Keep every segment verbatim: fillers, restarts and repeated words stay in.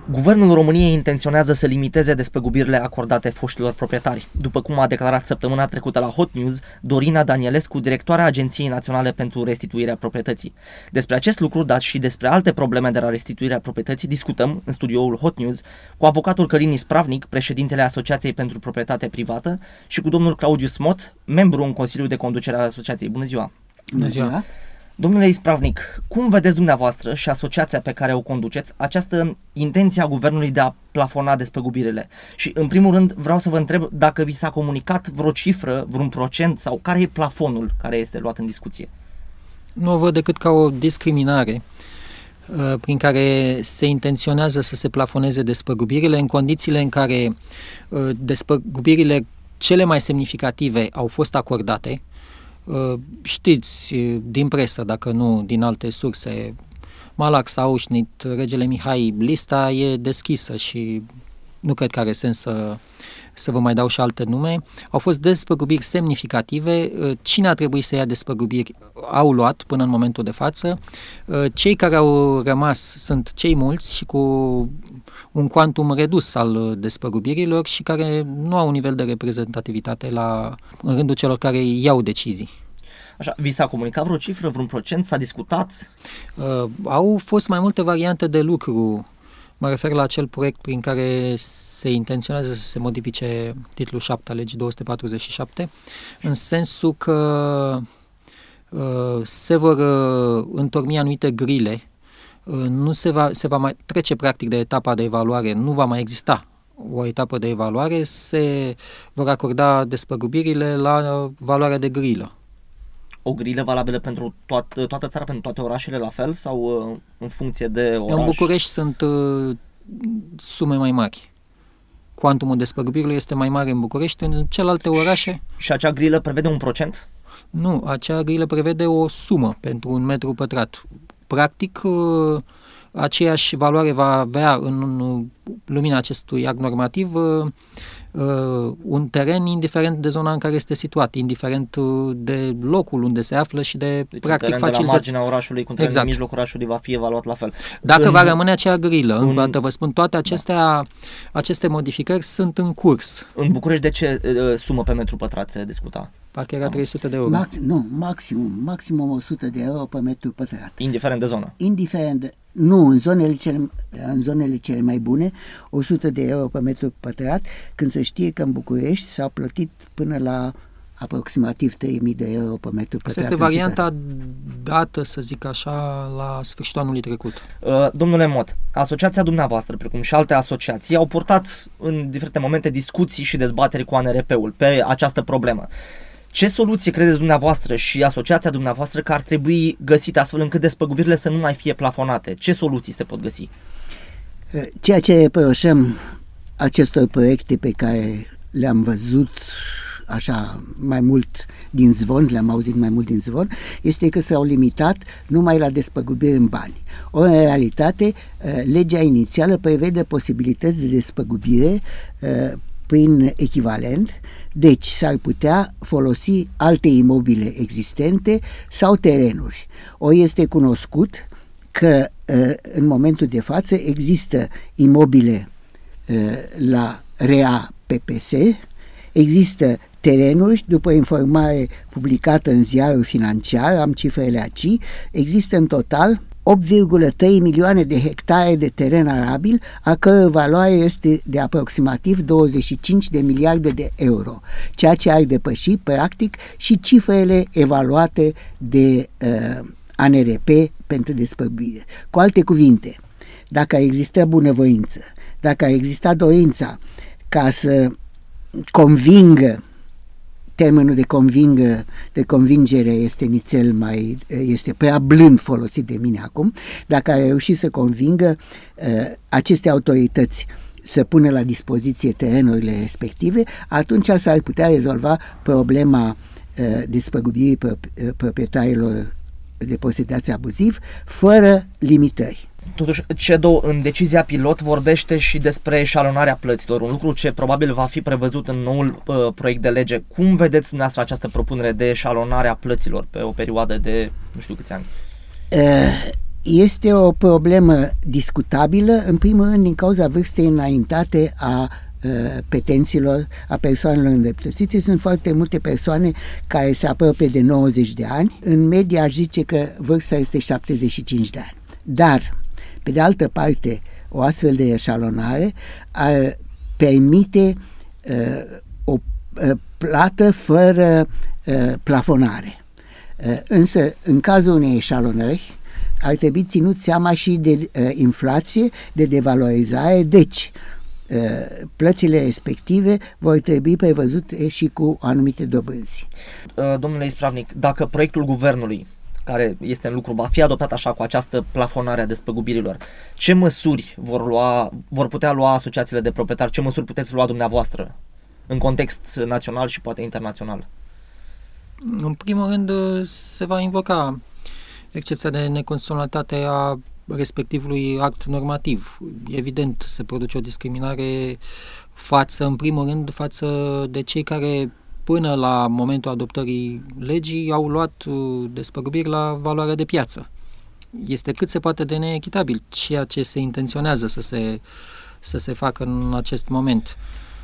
Guvernul României intenționează să limiteze despăgubirile acordate foștilor proprietari. După cum a declarat săptămâna trecută la Hot News Dorina Danielescu, directoarea Agenției Naționale pentru Restituirea Proprietății. Despre acest lucru, dar și despre alte probleme de la restituirea proprietății, discutăm în studioul Hot News cu avocatul Călin Ispravnic, președintele Asociației pentru Proprietate Privată, și cu domnul Claudiu Smot, membru în Consiliul de Conducere al Asociației. Bună ziua! Bună ziua! Domnule Ispravnic, cum vedeți dumneavoastră și asociația pe care o conduceți această intenție a guvernului de a plafona despăgubirile? Și în primul rând vreau să vă întreb dacă vi s-a comunicat vreo cifră, vreun procent sau care e plafonul care este luat în discuție? Nu o văd decât ca o discriminare prin care se intenționează să se plafoneze despăgubirile în condițiile în care despăgubirile cele mai semnificative au fost acordate. Știți din presă, dacă nu din alte surse, Malax, Auschnit, Regele Mihai, lista e deschisă și nu cred că are sens să, să vă mai dau și alte nume. Au fost despăgubiri semnificative. Cine a trebuit să ia despăgubiri au luat până în momentul de față. Cei care au rămas sunt cei mulți și cu un cuantum redus al despăgubirilor și care nu au un nivel de reprezentativitate la, în rândul celor care iau decizii. Așa, vi s-a comunicat vreo cifră, vreun procent? S-a discutat? Uh, au fost mai multe variante de lucru. Mă refer la acel proiect prin care se intenționează să se modifice titlul șapte al legii două sute patruzeci și șapte, în sensul că uh, se vor uh, întorni anumite grile. Uh, nu se va, se va mai trece practic de etapa de evaluare, nu va mai exista o etapă de evaluare, se vor acorda despăgubirile la valoarea de grilă. O grilă valabilă pentru toată, toată țara, pentru toate orașele la fel sau uh, în funcție de oraș? În București sunt uh, sume mai mari. Cuantumul despăgubirilor este mai mare în București, în celelalte orașe. Și acea grilă prevede un procent? Nu, acea grilă prevede o sumă pentru un metru pătrat. Practic, uh, aceeași valoare va avea în lumina acestui act normativ uh, uh, un teren indiferent de zona în care este situat, indiferent uh, de locul unde se află și de deci practic facilități. De la marginea orașului cu un teren exact. în mijlocul orașului va fi evaluat la fel. Dacă în... va rămâne acea grilă, în... încă o dată vă spun, toate acestea, da. aceste modificări sunt în curs. În București de ce uh, sumă pe metru pătrat se discuta? Parcă era trei sute de euro. Max, nu, maximum, maximum o sută de euro pe metru pătrat. Indiferent de zonă? Indiferent de, nu, în zonele, cele, în zonele cele mai bune, o sută de euro pe metru pătrat, când se știe că în București s-au plătit până la aproximativ trei mii de euro pe metru pătrat. Asta este varianta dată, să zic așa, la sfârșitul anului trecut. Uh, domnule Mot, asociația dumneavoastră, precum și alte asociații, au purtat în diferite momente discuții și dezbateri cu A N R P-ul pe această problemă. Ce soluție credeți dumneavoastră și asociația dumneavoastră că ar trebui găsite astfel încât despăgubirile să nu mai fie plafonate? Ce soluții se pot găsi? Ceea ce reproșăm acestor proiecte pe care le-am văzut așa mai mult din zvon, le-am auzit mai mult din zvon, este că s-au limitat numai la despăgubiri în bani. Ori, în realitate, legea inițială prevede posibilități de despăgubire prin echivalent. Deci s-ar putea folosi alte imobile existente sau terenuri. Ori este cunoscut că în momentul de față există imobile la R E A P P S, există terenuri, după informare publicată în ziarul financiar, am cifrele aici, există în total opt virgulă trei milioane de hectare de teren arabil, a căror valoare este de aproximativ douăzeci și cinci de miliarde de euro, ceea ce ar depăși, practic, și cifrele evaluate de uh, A N R P pentru despăgubire. Cu alte cuvinte, dacă există bunăvoință, dacă exista dorința ca să convingă, termenul de convingă, de convingere este nițel mai, este prea blând folosit de mine acum, dacă a reușit să convingă uh, aceste autorități să pună la dispoziție terenurile respective, atunci s-ar putea rezolva problema uh, despăgubirii proprietarilor de posedație abuziv fără limitări. Totuși, C E D O în decizia pilot vorbește și despre eșalonarea plăților, un lucru ce probabil va fi prevăzut în noul uh, proiect de lege. Cum vedeți dumneavoastră această propunere de eșalonare a plăților pe o perioadă de nu știu câți ani? Uh, Este o problemă discutabilă, în primul rând din cauza vârstei înaintate a petenților, a persoanelor îndreptățite. Sunt foarte multe persoane care se apropie de nouăzeci de ani. În medie aș zice că vârsta este șaptezeci și cinci de ani. Dar, pe de altă parte, o astfel de eșalonare ar permite uh, o uh, plată fără uh, plafonare. Uh, însă, în cazul unei eșalonări, ar trebui ținut seama și de uh, inflație, de devalorizare, deci plățile respective vor trebui prevăzute și cu anumite dobânzi. Domnule Ispravnic, dacă proiectul guvernului, care este în lucru, va fi adoptat așa cu această plafonare a despăgubirilor, ce măsuri vor, lua, vor putea lua asociațiile de proprietari, ce măsuri puteți lua dumneavoastră în context național și poate internațional? În primul rând se va invoca excepția de neconstituționalitate a respectivului act normativ. Evident, se produce o discriminare față, în primul rând, față de cei care până la momentul adoptării legii au luat despăgubiri la valoarea de piață. Este cât se poate de neechitabil ceea ce se intenționează să se, să se facă în acest moment.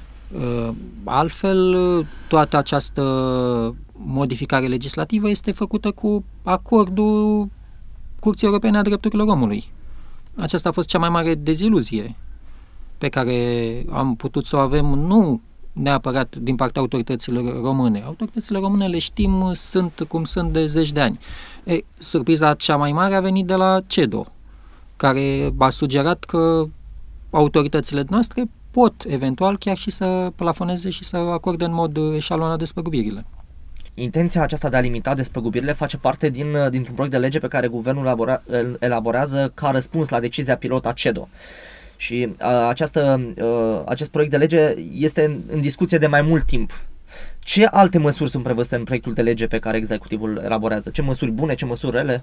Altfel, toată această modificare legislativă este făcută cu acordul Curții Europene a Drepturilor Omului. Aceasta a fost cea mai mare deziluzie pe care am putut să o avem, nu neapărat din partea autorităților române. Autoritățile române, le știm, sunt cum sunt de zeci de ani. E, surpriza cea mai mare a venit de la CEDO, care a sugerat că autoritățile noastre pot eventual chiar și să plafoneze și să acorde în mod eșalonat despăgubirile. Intenția aceasta de a limita despăgubirile face parte din, dintr-un proiect de lege pe care guvernul elabora, elaborează ca răspuns la decizia pilot a CEDO. Și a, această, a, acest proiect de lege este în, în discuție de mai mult timp. Ce alte măsuri sunt prevăzute în proiectul de lege pe care executivul elaborează? Ce măsuri bune, ce măsuri rele?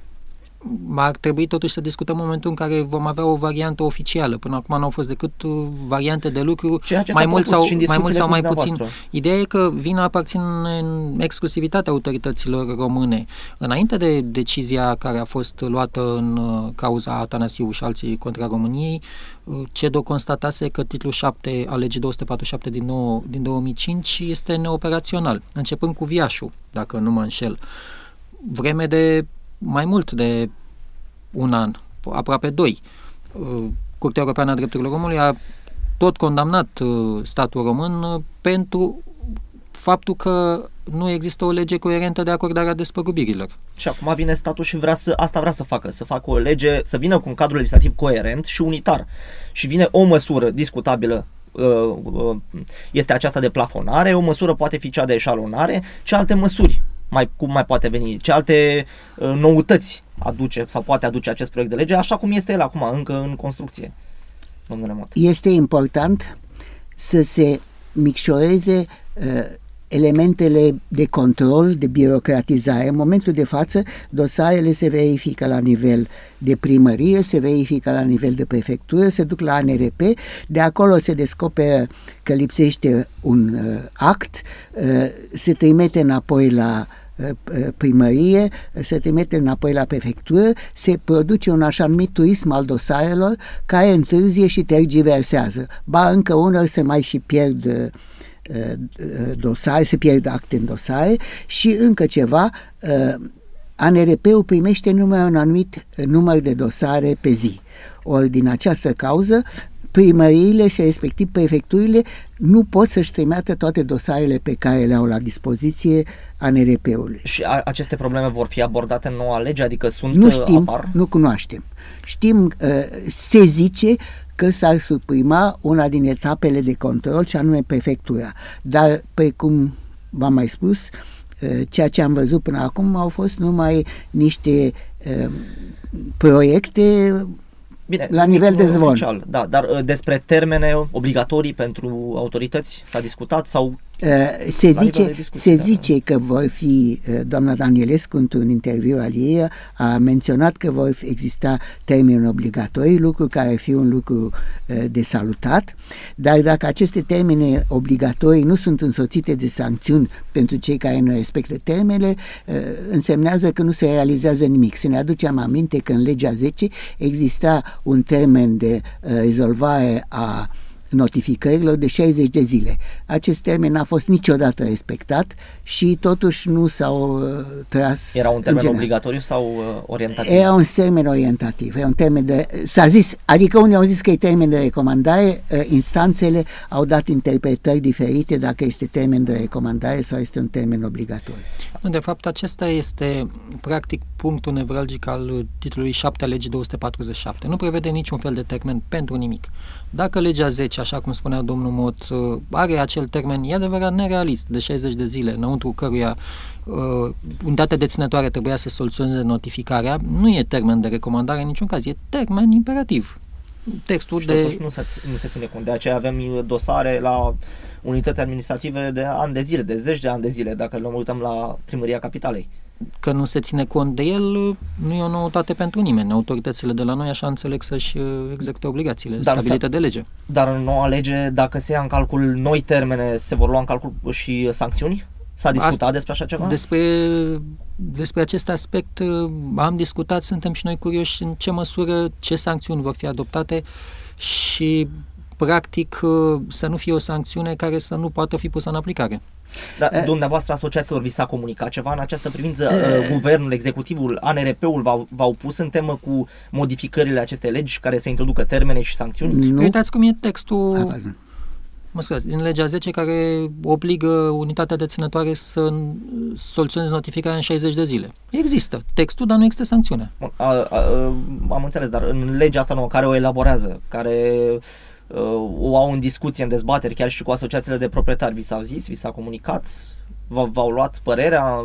Ar trebui totuși să discutăm în momentul în care vom avea o variantă oficială. Până acum nu au fost decât variante de lucru, mai mult sau mai, mult sau mai puțin. Ideea e că vina aparține în exclusivitatea autorităților române. Înainte de decizia care a fost luată în cauza Atanasiu și alții contra României, CEDO constatase că titlul șapte al legii două sute patruzeci și șapte din, nouă, din două mii cinci este neoperațional, începând cu Viașul, dacă nu mă înșel. Vreme de mai mult de un an, aproape doi. Curtea Europeană a Drepturilor Omului a tot condamnat statul român pentru faptul că nu există o lege coerentă de acordare a despăgubirilor. Și acum vine statul și vrea să, asta vrea să facă, să facă o lege, să vină cu un cadru legislativ coerent și unitar. Și vine o măsură discutabilă, este aceasta de plafonare, o măsură poate fi cea de eșalonare, ce alte măsuri mai, cum mai poate veni, ce alte uh, noutăți aduce sau poate aduce acest proiect de lege, așa cum este el acum, încă în construcție, domnule Mot. Este important să se micșoreze uh, elementele de control, de birocratizare. În momentul de față, dosarele se verifică la nivel de primărie, se verifică la nivel de prefectură, se duc la A N R P, de acolo se descoperă că lipsește un uh, act, uh, se trimite înapoi la uh, primărie, se trimite înapoi la prefectură, se produce un așa numit turism al dosarelor care întârzie și tergiversează. Ba încă unor se mai și pierd uh, dosare, se pierd acte în dosare și încă ceva, A N R P-ul primește numai un anumit număr de dosare pe zi. Ori din această cauză, primăriile și respectiv prefecturile nu pot să-și trimeată toate dosarele pe care le au la dispoziție A N R P-ului. Și a, aceste probleme vor fi abordate în noua lege? Adică sunt Nu știm, apar? nu cunoaștem. Știm, se zice că s-ar suprima una din etapele de control, și anume prefectura. Dar, precum v-am mai spus, ceea ce am văzut până acum au fost numai niște uh, proiecte Bine, la nivel de zvon. Oficial, da, dar despre termene obligatorii pentru autorități s-a discutat sau Se zice, se zice că vor fi, doamna Danielescu, într-un interviu al ei, a menționat că vor exista termeni obligatorii, lucru care ar fi un lucru de salutat, dar dacă aceste termene obligatorii nu sunt însoțite de sancțiuni pentru cei care nu respectă termenele, însemnează că nu se realizează nimic. Să ne aducem aminte că în legea zece exista un termen de rezolvare a notificărilor de șaizeci de zile. Acest termen n-a fost niciodată respectat și totuși nu s-au uh, tras. Era un termen obligatoriu sau uh, orientativ? Era un termen orientativ. Era un termen de, s-a zis, adică unii au zis că e termen de recomandare, uh, instanțele au dat interpretări diferite dacă este termen de recomandare sau este un termen obligatoriu. De fapt, acesta este practic punctul nevralgic al titlului șapte a legii două sute patruzeci și șapte. Nu prevede niciun fel de termen pentru nimic. Dacă legea zece, așa cum spunea domnul Mot, are acel termen, e adevărat nerealist, de șaizeci de zile, înăuntru căruia uh, unitatea deținătoare trebuia să soluționeze notificarea, nu e termen de recomandare în niciun caz, e termen imperativ. Textul și de... totuși nu se, nu se ține cont. De aceea avem dosare la unități administrative de ani de zile, de zeci de ani de zile, dacă ne uităm la Primăria Capitalei. Că nu se ține cont de el, nu e o noutate pentru nimeni. Autoritățile de la noi așa înțeleg să-și execute obligațiile dar stabilite de lege. Dar în noua lege, dacă se ia în calcul noi termene, se vor lua în calcul și sancțiuni? S-a discutat Asta, despre așa ceva? Despre, despre acest aspect am discutat, suntem și noi curioși în ce măsură, ce sancțiuni vor fi adoptate și practic să nu fie o sancțiune care să nu poată fi pusă în aplicare. Dar dumneavoastră, asociațiilor, vi s-a comunicat ceva în această privință? Guvernul, executivul, A N R P-ul v-au, v-au pus în temă cu modificările acestei legi care să introducă termene și sancțiuni? Nu. Uitați cum e textul, A, mă scuzați, din legea zece care obligă unitatea deținătoare să soluționeze notificarea în șaizeci de zile. Există textul, dar nu există sancțiunea. A, a, a, am înțeles, dar în legea asta nouă, care o elaborează, care o au în discuție, în dezbateri, chiar și cu asociațiile de proprietari, vi s-au zis, vi s-a comunicat, v-au luat părerea?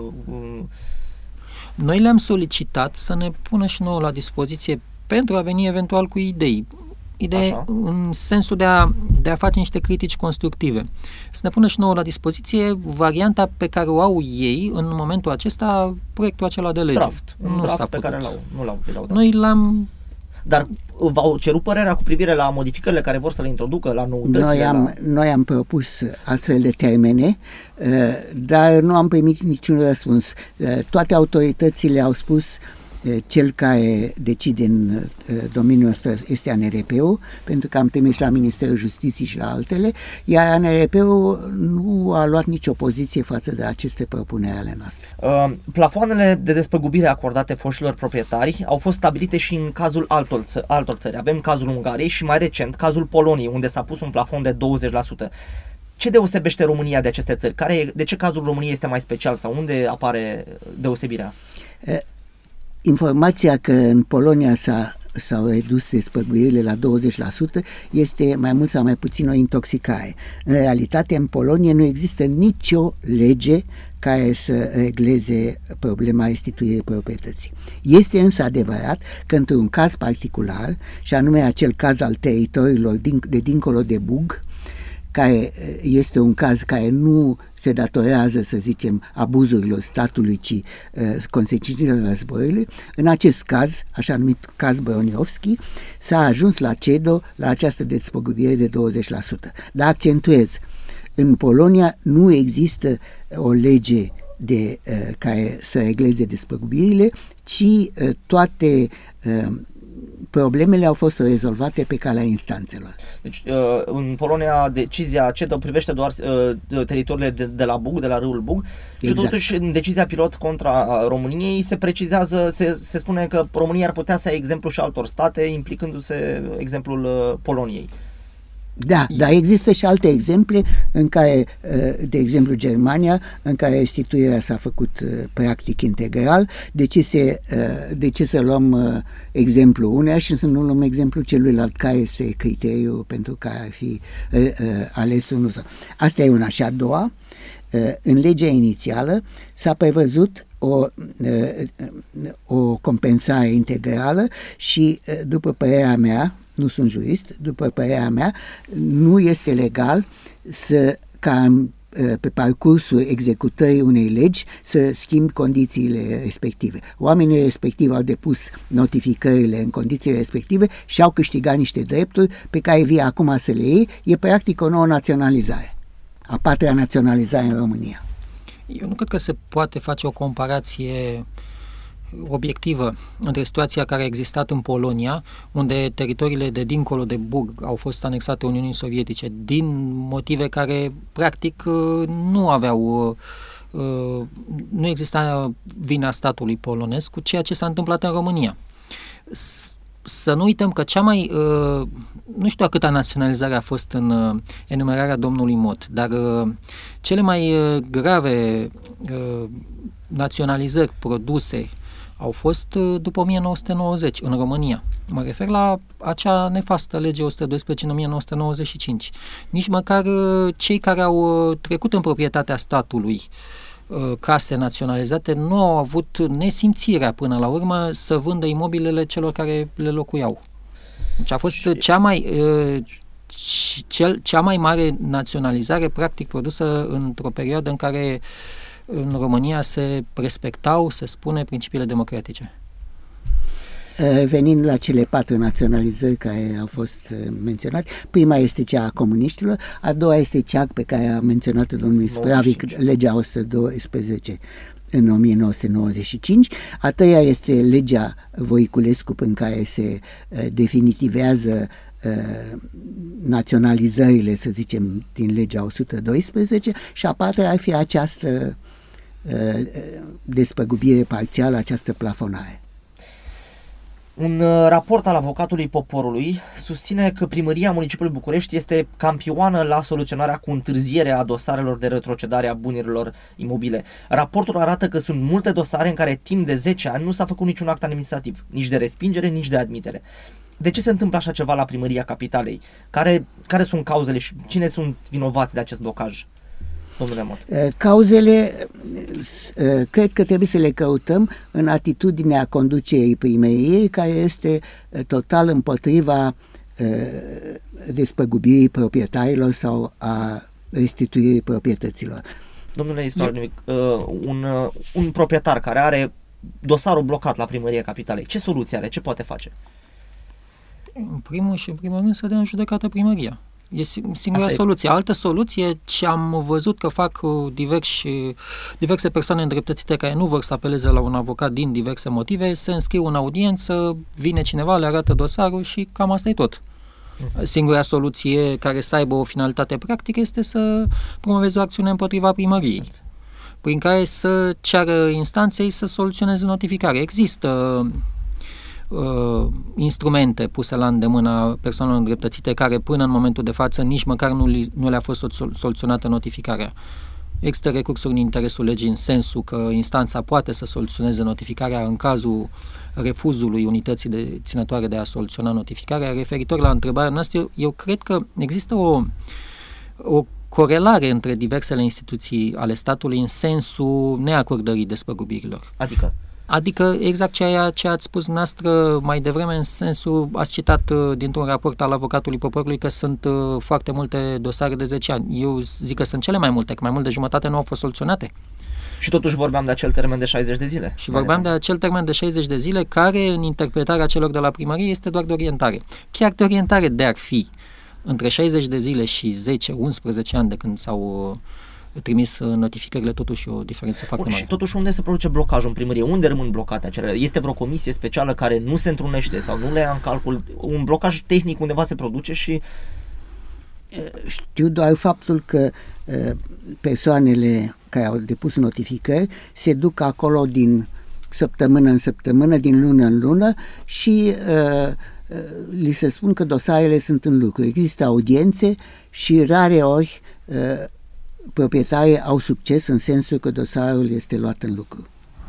Noi le-am solicitat să ne pună și nouă la dispoziție pentru a veni eventual cu idei. Idei Așa. În sensul de a, de a face niște critici constructive. Să ne pună și nouă la dispoziție varianta pe care o au ei în momentul acesta, proiectul acela de lege. Draft, un nu draft s-a pe putut. Care l-au, nu l-au, l-au dat. Noi l-am Dar v-au cerut părerea cu privire la modificările care vor să le introducă, la noutățile? Noi am, la... noi am propus astfel de termene, dar nu am primit niciun răspuns. Toate autoritățile au spus cel care decide în domeniul ăsta este A N R P-ul, pentru că am trimis la Ministerul Justiției și la altele, iar A N R P-ul nu a luat nicio poziție față de aceste propuneri ale noastre. Uh, plafoanele de despăgubire acordate foștilor proprietari au fost stabilite și în cazul altor, ță- altor țări. Avem cazul Ungariei și mai recent cazul Poloniei, unde s-a pus un plafon de douăzeci la sută. Ce deosebește România de aceste țări? Care, de ce cazul României este mai special sau unde apare deosebirea? Uh, Informația că în Polonia s-a, s-au redus despăgubirile la douăzeci la sută este mai mult sau mai puțin o intoxicare. În realitate, în Polonia nu există nicio lege care să regleze problema restituirii proprietății. Este însă adevărat că într-un caz particular, și anume acel caz al teritoriilor din, de dincolo de Bug, care este un caz care nu se datorează, să zicem, abuzurilor statului, ci uh, consecințelor războiului. În acest caz, așa numit caz Broniowski, s-a ajuns la CEDO la această despăgubire de douăzeci la sută. Dar accentuez, în Polonia nu există o lege de, uh, care să regleze despăgubirile, ci uh, toate uh, problemele au fost rezolvate pe calea instanțelor. Deci, în Polonia, decizia CEDO privește doar teritoriile de, de la Bug, de la râul Bug, exact. Și totuși în decizia pilot contra României se precizează, se, se spune că România ar putea să ia exemplu și altor state, implicându-se exemplul Poloniei. Da, dar există și alte exemple în care, de exemplu Germania, în care restituirea s-a făcut practic integral. De ce, se, de ce să luăm exemplu uneia și să nu luăm exemplu celuilalt? Care este criteriul pentru care ar fi ales unul? Asta e una. Și a doua, în legea inițială s-a prevăzut o, o compensare integrală și, după părerea mea, nu sunt jurist, după părerea mea, nu este legal să, ca în pe parcursul executării unei legi să schimbi condițiile respective. Oamenii respectivi au depus notificările în condițiile respective și au câștigat niște drepturi pe care vii acum să le iei. E practic o nouă naționalizare, a patra naționalizare în România. Eu nu cred că se poate face o comparație obiectivă între situația care a existat în Polonia, unde teritoriile de dincolo de Bug au fost anexate Uniunii Sovietice din motive care practic nu aveau, nu exista vina statului polonez cu ceea ce s-a întâmplat în România. Să nu uităm că cea mai, nu știu a câta naționalizare a fost în enumerarea domnului Mot, dar cele mai grave naționalizări produse au fost după o mie nouă sute nouăzeci în România. Mă refer la acea nefastă lege o sută doisprezece în o mie nouă sute nouăzeci și cinci. Nici măcar cei care au trecut în proprietatea statului case naționalizate nu au avut nesimțirea până la urmă să vândă imobilele celor care le locuiau. Deci a fost și... cea mai cel, cea mai mare naționalizare practic produsă într-o perioadă în care în România se respectau, se spune, principiile democratice. Revenind la cele patru naționalizări care au fost menționate, prima este cea a comuniștilor, a doua este cea pe care a menționat-o domnul Ispravic, legea o sută doisprezece în o mie nouă sute nouăzeci și cinci, a treia este legea Voiculescu, prin care se uh, definitivează uh, naționalizările, să zicem, din legea o sută doisprezece, și a patra ar fi această uh, despăgubire parțială, această plafonare. Un raport al avocatului poporului susține că primăria municipiului București este campioană la soluționarea cu întârziere a dosarelor de retrocedare a bunurilor imobile. Raportul arată că sunt multe dosare în care timp de zece ani nu s-a făcut niciun act administrativ, nici de respingere, nici de admitere. De ce se întâmplă așa ceva la primăria capitalei? Care, care sunt cauzele și cine sunt vinovați de acest blocaj? Domnule Mot. Cauzele, cred că trebuie să le căutăm în atitudinea conducerii primăriei, care este total împotriva despăgubirii proprietarilor sau a restituirii proprietăților. Domnule Ispravic, un, un proprietar care are dosarul blocat la primăria capitalei, ce soluție are? Ce poate face? În primul și în primul rând să dea în judecată primăria. E singura Asta soluție. E. Altă soluție, ce am văzut că fac diversi, diverse persoane îndreptățite care nu vor să apeleze la un avocat din diverse motive, se înscriu în audiență, vine cineva, le arată dosarul și cam asta e tot. Uh-huh. Singura soluție care să aibă o finalitate practică este să promoveze o acțiune împotriva primăriei, prin care să ceară instanței să soluționeze notificarea. Există Uh, instrumente puse la îndemâna persoanelor îndreptățite care până în momentul de față nici măcar nu, li, nu le-a fost sol- soluționată notificarea. Există recursuri în interesul legii în sensul că instanța poate să soluționeze notificarea în cazul refuzului unității de ținătoare de a soluționa notificarea. Referitor la întrebarea noastră, eu, eu cred că există o, o corelare între diversele instituții ale statului în sensul neacordării despăgubirilor. Adică? Adică exact ceea ce ați spus noastră mai devreme, în sensul, ați citat uh, dintr-un raport al avocatului poporului că sunt uh, foarte multe dosare de zece ani. Eu zic că sunt cele mai multe, că mai mult de jumătate nu au fost soluționate. Și totuși vorbeam de acel termen de șaizeci de zile. Și vorbeam de acel termen de șaizeci de zile care, în interpretarea celor de la primărie, este doar de orientare. Chiar de orientare de-ar fi între șaizeci de zile și zece unsprezece ani de când s-au uh, trimis notificările, totuși o diferență foarte mare. Și totuși unde se produce blocajul în primărie? Unde rămân blocate acelea? Este vreo comisie specială care nu se întrunește sau nu le ia în calcul? Un blocaj tehnic undeva se produce și... Știu doar faptul că persoanele care au depus notificări se duc acolo din săptămână în săptămână, din lună în lună și uh, li se spun că dosarele sunt în lucru. Există audiențe și rare ori uh, proprietarii au succes în sensul că dosarul este luat în lucru.